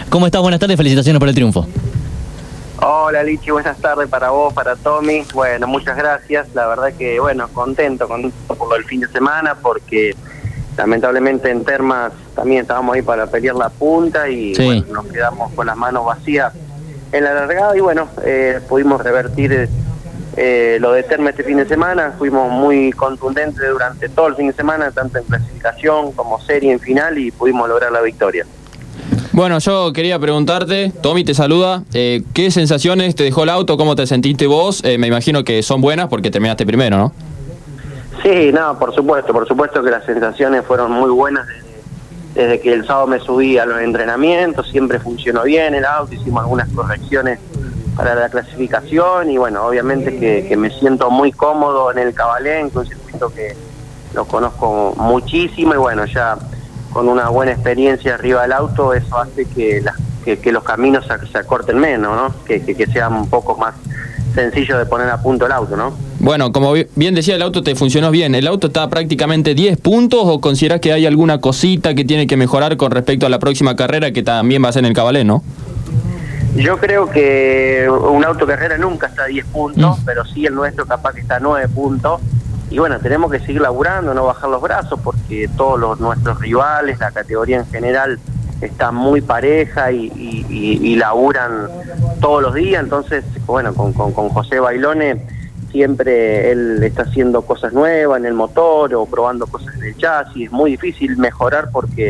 ¿Cómo estás? Buenas tardes, felicitaciones por el triunfo. Hola Lichi, buenas tardes para vos, para Tommy. Bueno, muchas gracias. La verdad que, bueno, contento por lo del fin de semana, porque lamentablemente en Termas también estábamos ahí para pelear la punta y sí, bueno, nos quedamos con las manos vacías en la largada y bueno, pudimos revertir lo de Termas este fin de semana. Fuimos muy contundentes durante todo el fin de semana, tanto en clasificación como serie en final, y pudimos lograr la victoria. Bueno, yo quería preguntarte, Tommy te saluda, ¿qué sensaciones te dejó el auto? ¿Cómo te sentiste vos? Me imagino que son buenas porque terminaste primero, ¿no? Sí, no, por supuesto que las sensaciones fueron muy buenas desde que el sábado me subí a los entrenamientos. Siempre funcionó bien el auto, hicimos algunas correcciones para la clasificación y bueno, obviamente que me siento muy cómodo en el Cabalén, que es un circuito que lo conozco muchísimo y bueno, ya con una buena experiencia arriba del auto, eso hace que los caminos se acorten menos, ¿no? Que sea un poco más sencillo de poner a punto el auto, ¿no? Bueno, como bien decía, el auto te funcionó bien. ¿El auto está prácticamente 10 puntos o considerás que hay alguna cosita que tiene que mejorar con respecto a la próxima carrera que también va a ser en el Cabalén, no? Yo creo que un auto carrera nunca está a 10 puntos, pero sí el nuestro capaz que está a 9 puntos. Y bueno, tenemos que seguir laburando, no bajar los brazos, porque todos nuestros rivales, la categoría en general, está muy pareja y laburan todos los días. Entonces, bueno, con José Bailone siempre él está haciendo cosas nuevas en el motor o probando cosas en el chasis. Es muy difícil mejorar porque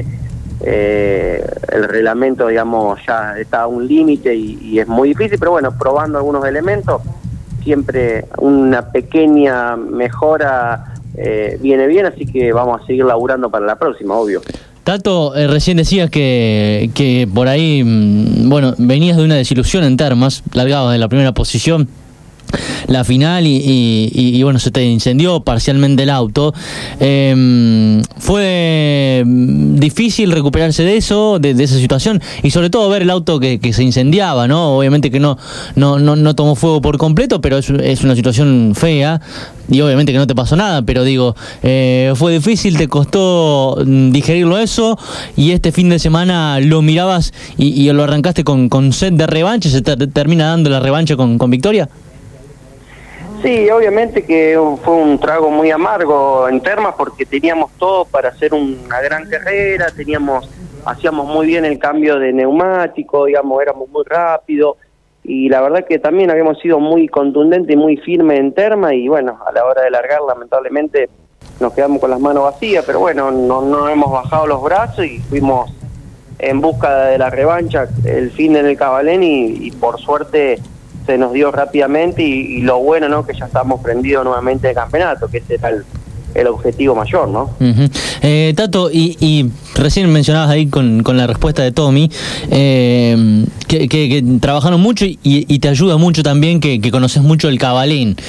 el reglamento, digamos, ya está a un límite y es muy difícil, pero bueno, probando algunos elementos, siempre una pequeña mejora viene bien, así que vamos a seguir laburando para la próxima, obvio. Tato, recién decías que por ahí, bueno, venías de una desilusión en Termas, largabas de la primera posición la final y bueno, se te incendió parcialmente el auto. Fue difícil recuperarse de eso, de esa situación, y sobre todo ver el auto que se incendiaba, ¿no? Obviamente que no tomó fuego por completo, pero es una situación fea y obviamente que no te pasó nada, pero digo, fue difícil, te costó digerirlo eso, y este fin de semana lo mirabas y lo arrancaste con sed de revancha. ¿Se termina dando la revancha con victoria? Sí, obviamente que fue un trago muy amargo en Termas porque teníamos todo para hacer una gran carrera, hacíamos muy bien el cambio de neumático, digamos, éramos muy rápidos y la verdad que también habíamos sido muy contundentes y muy firmes en Termas y bueno, a la hora de largar lamentablemente nos quedamos con las manos vacías, pero bueno, no hemos bajado los brazos y fuimos en busca de la revancha el fin en el Cabalén y por suerte se nos dio rápidamente y lo bueno, ¿no? Que ya estamos prendidos nuevamente de campeonato, que ese era el objetivo mayor, ¿no? Tato, y recién mencionabas ahí con la respuesta de Tommy, que trabajaron mucho y te ayuda mucho también que conoces mucho el Cabalén.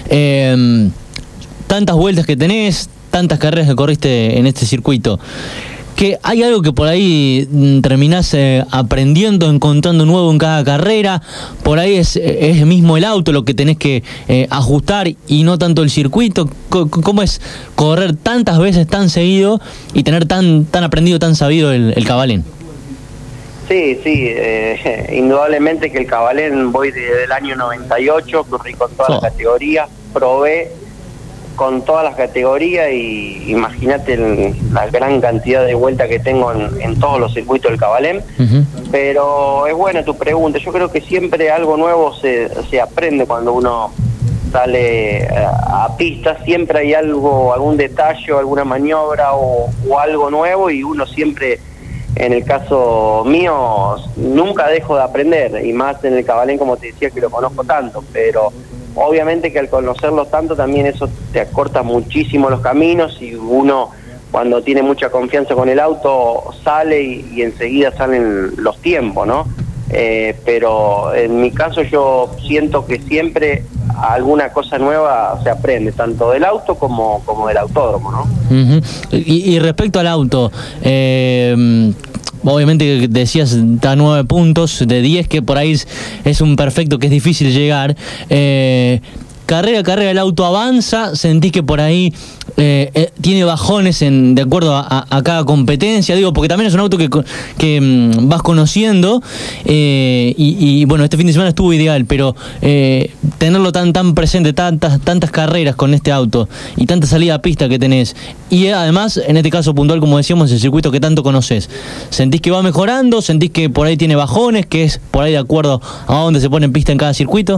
Tantas vueltas que tenés, tantas carreras que corriste en este circuito, que hay algo que por ahí terminás aprendiendo, encontrando nuevo en cada carrera. Por ahí es mismo el auto lo que tenés que ajustar y no tanto el circuito. ¿Cómo es correr tantas veces tan seguido y tener tan aprendido, tan sabido el Cabalén? Sí, indudablemente que el Cabalén voy desde el año 98, corrí con todas las categorías, probé con todas las categorías y imagínate la gran cantidad de vueltas que tengo en todos los circuitos del Cabalén. Pero es buena tu pregunta, yo creo que siempre algo nuevo se aprende cuando uno sale a pista, siempre hay algún detalle, alguna maniobra o algo nuevo y uno siempre, en el caso mío, nunca dejo de aprender y más en el Cabalén, como te decía, que lo conozco tanto, pero obviamente que al conocerlo tanto también eso te acorta muchísimo los caminos y uno cuando tiene mucha confianza con el auto sale y enseguida salen los tiempos, ¿no? Pero en mi caso yo siento que siempre alguna cosa nueva se aprende, tanto del auto como del autódromo, ¿no? Y respecto al auto, obviamente decías está a 9 puntos de 10, que por ahí es un perfecto que es difícil llegar. carrera a carrera el auto avanza, sentís que por ahí tiene bajones de acuerdo a cada competencia, digo, porque también es un auto que vas conociendo, y bueno, este fin de semana estuvo ideal, pero tenerlo tan presente, tantas carreras con este auto y tanta salida a pista que tenés, y además, en este caso puntual, como decíamos, el circuito que tanto conoces, ¿sentís que va mejorando? ¿Sentís que por ahí tiene bajones, que es por ahí de acuerdo a dónde se pone en pista en cada circuito?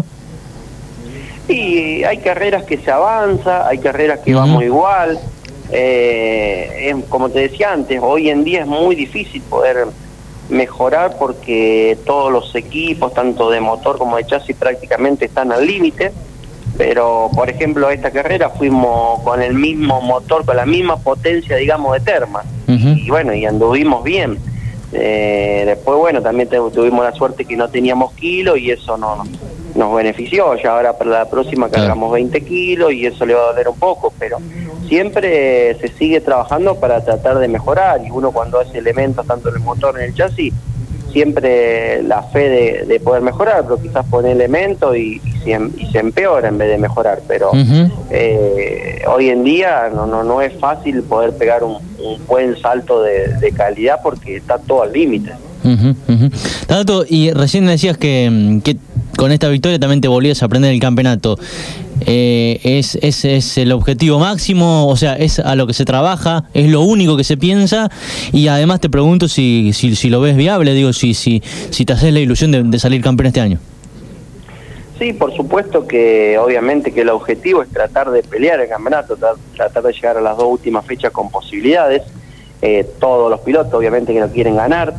Y hay carreras que se avanza, hay carreras que vamos igual. Como te decía antes, hoy en día es muy difícil poder mejorar porque todos los equipos, tanto de motor como de chasis, prácticamente están al límite. Pero, por ejemplo, esta carrera fuimos con el mismo motor, con la misma potencia, digamos, de Terma. Y bueno, y anduvimos bien. Después, bueno, también tuvimos la suerte que no teníamos kilos y eso nos benefició. Ya ahora para la próxima cargamos 20 kilos y eso le va a doler un poco, pero siempre se sigue trabajando para tratar de mejorar, y uno cuando hace elementos tanto en el motor como en el chasis, siempre la fe de poder mejorar, pero quizás pone elementos y se empeora en vez de mejorar, pero hoy en día no es fácil poder pegar un buen salto de calidad porque está todo al límite. Tato, y recién decías que con esta victoria también te volvías a aprender el campeonato. ¿Es el objetivo máximo? O sea, ¿es a lo que se trabaja? ¿Es lo único que se piensa? Y además te pregunto si lo ves viable, digo, si te haces la ilusión de salir campeón este año. Sí, por supuesto que obviamente que el objetivo es tratar de pelear el campeonato, tratar de llegar a las 2 últimas fechas con posibilidades. Todos los pilotos obviamente que no quieren ganar,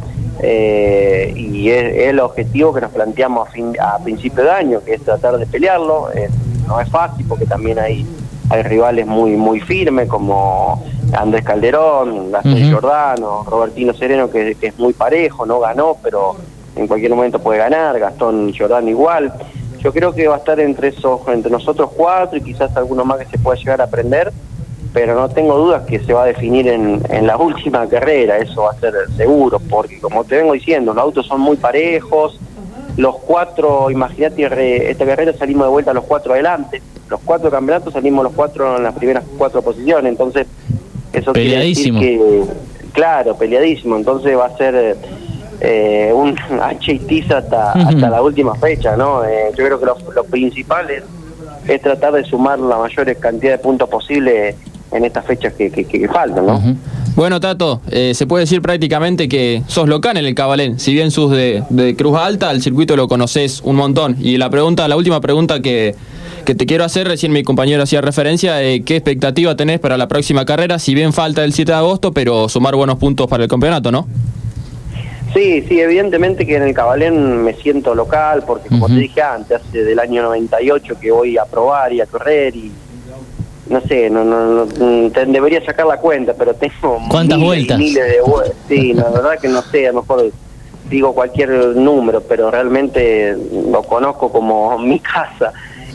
y es el objetivo que nos planteamos a principio de año, que es tratar de pelearlo. No es fácil porque también hay rivales muy firmes como Andrés Calderón, Gastón Giordano, Robertino Sereno, que es muy parejo, no ganó, pero en cualquier momento puede ganar, Gastón Giordano igual. Yo creo que va a estar entre nosotros 4 y quizás alguno más que se pueda llegar a aprender, pero no tengo dudas que se va a definir en la última carrera, eso va a ser seguro, porque como te vengo diciendo, los autos son muy parejos, los 4, imagínate, esta carrera salimos de vuelta los 4 adelante, los 4 campeonatos salimos los 4 en las primeras 4 posiciones, entonces eso peleadísimo. Quiere decir que, claro, peleadísimo, entonces va a ser un H y tiza hasta la última fecha, ¿no? Yo creo que lo principal es tratar de sumar la mayor cantidad de puntos posible en estas fechas que faltan, ¿no? Bueno, Tato, se puede decir prácticamente que sos local en el Cabalén. Si bien sos de Cruz Alta, el circuito lo conocés un montón. Y la última pregunta que te quiero hacer, recién mi compañero hacía referencia, ¿qué expectativa tenés para la próxima carrera? Si bien falta el 7 de agosto, pero sumar buenos puntos para el campeonato, ¿no? Sí, evidentemente que en el Cabalén me siento local, porque como te dije antes, hace del año 98 que voy a probar y a correr y no sé, debería sacar la cuenta, pero tengo ¿cuántas vueltas? Miles de vueltas. Sí, la verdad que no sé, a lo mejor digo cualquier número, pero realmente lo conozco como mi casa.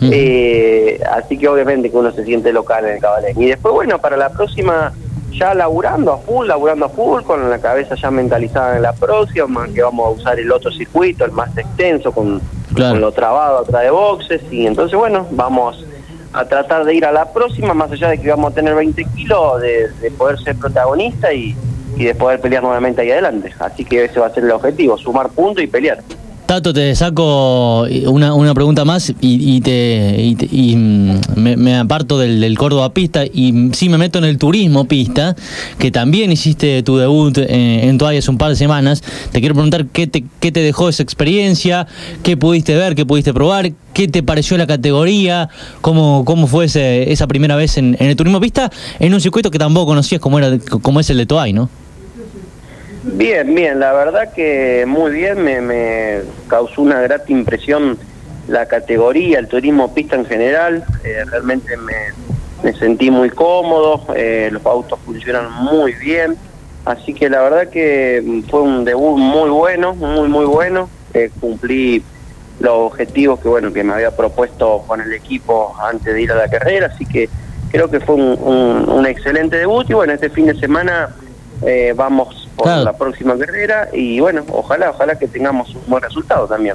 Así que obviamente que uno se siente local en el Cabalén. Y después, bueno, para la próxima, ya laburando a full, con la cabeza ya mentalizada en la próxima, que vamos a usar el otro circuito, el más extenso, con lo trabado atrás de boxes, y entonces, bueno, vamos a tratar de ir a la próxima, más allá de que vamos a tener 20 kilos, de poder ser protagonista y de poder pelear nuevamente ahí adelante. Así que ese va a ser el objetivo, sumar puntos y pelear. Tato, te saco una pregunta más y me aparto del Córdoba Pista y sí me meto en el turismo pista, que también hiciste tu debut en Toay hace un par de semanas. Te quiero preguntar qué te dejó esa experiencia, qué pudiste ver, qué pudiste probar, qué te pareció la categoría, cómo fue esa primera vez en el turismo pista, en un circuito que tampoco conocías como es el de Toay, ¿no? Bien, la verdad que muy bien, me causó una grata impresión la categoría, el turismo pista en general. Realmente me sentí muy cómodo, los autos funcionan muy bien, así que la verdad que fue un debut muy bueno, muy bueno. Cumplí los objetivos que me había propuesto con el equipo antes de ir a la carrera, así que creo que fue un excelente debut. Y bueno, este fin de semana vamos por la próxima carrera y bueno, ojalá que tengamos un buen resultado también, ¿no?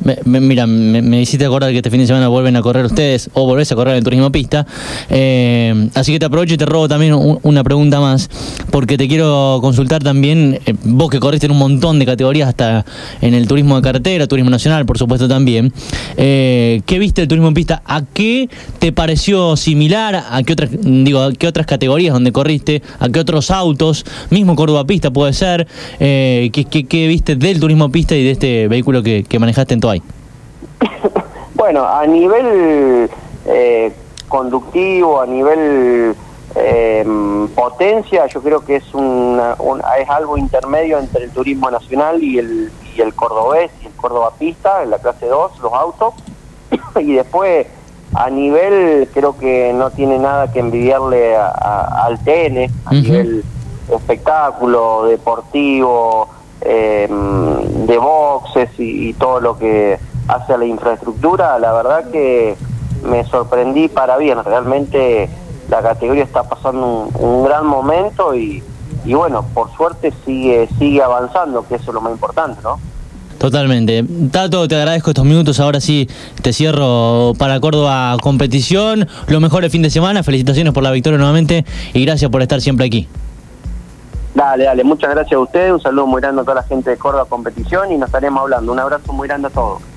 Mira, me hiciste acordar que este fin de semana vuelven a correr ustedes, o volvés a correr en Turismo Pista, así que te aprovecho y te robo también una pregunta más, porque te quiero consultar también, vos que corriste en un montón de categorías, hasta en el turismo de carretera, turismo nacional, por supuesto también, ¿qué viste del Turismo Pista? ¿A qué te pareció similar? ¿A qué otras categorías donde corriste? ¿A qué otros autos? Mismo Córdoba Pista puede ser. ¿Qué viste del Turismo Pista y de este vehículo que manejaste en Toay? Bueno, a nivel conductivo, a nivel potencia, yo creo que es es algo intermedio entre el turismo nacional y el cordobés y el Córdoba Pista, en la clase 2, los autos. Y después, a nivel, creo que no tiene nada que envidiarle al TN, a nivel espectáculo, deportivo, de boxes y todo lo que hace a la infraestructura. La verdad que me sorprendí para bien. Realmente la categoría está pasando un gran momento y bueno, por suerte sigue avanzando, que eso es lo más importante, ¿no? Totalmente. Tato, te agradezco estos minutos. Ahora sí te cierro para Córdoba Competición. Lo mejor el fin de semana. Felicitaciones por la victoria nuevamente y gracias por estar siempre aquí. Dale, muchas gracias a ustedes. Un saludo muy grande a toda la gente de Córdoba Competición y nos estaremos hablando. Un abrazo muy grande a todos.